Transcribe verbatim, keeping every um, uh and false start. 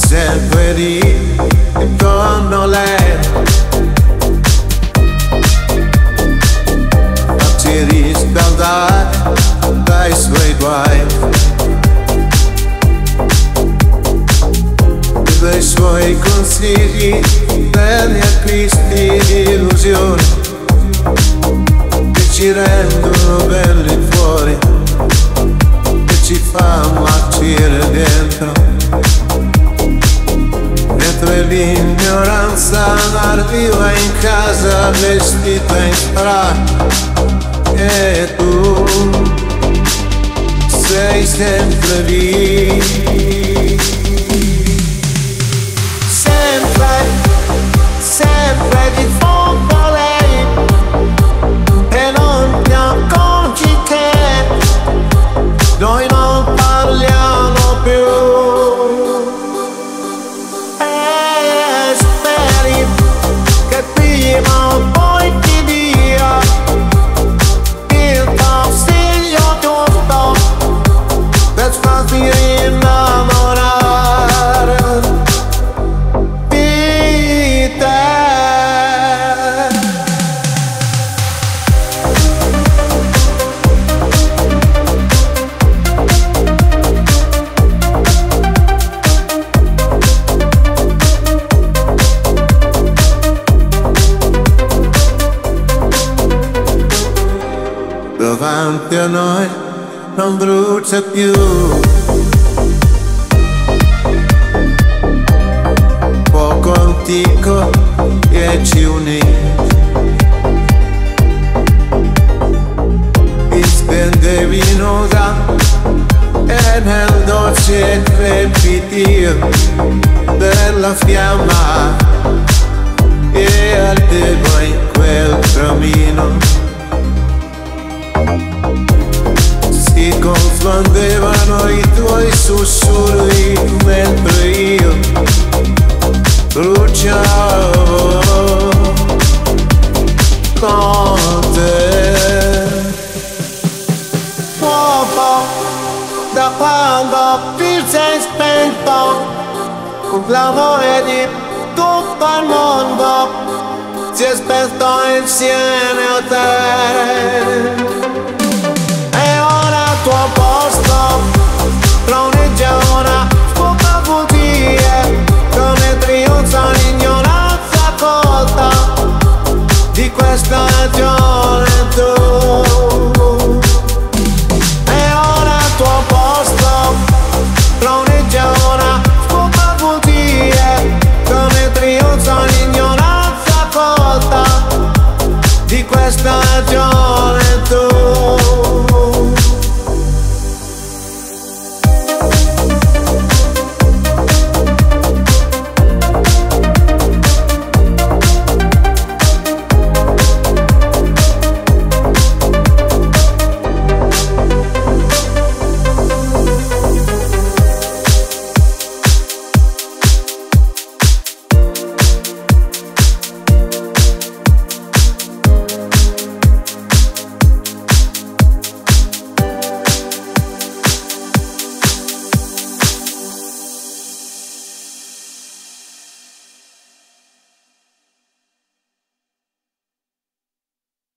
sempre lì intorno a lei, fatti riscaldare dai suoi guai, dai suoi consigli, degli acquisti di illusioni che ci rendono belli fuori, che ci fanno marcire dentro, mentre l'ignoranza arriva in casa vestita in strada e tu sei sempre lì, sempre, sempre di fondo a lei, e non ti accorgi che noi non parliamo più, e speri che prima o poi ti dia il consiglio giusto per farti innamorare di te. Davanti a noi non brucia più fuoco antico che ci unì, ti spendevi nuda e nel dolce crepitio della fiamma che ardeva in quel camino, si confondevano i tuoi sussurri mentre io bruciavo con te. Fuoco da quando ti sei spento, con l'amore di tutto il mondo si è spento insieme a te.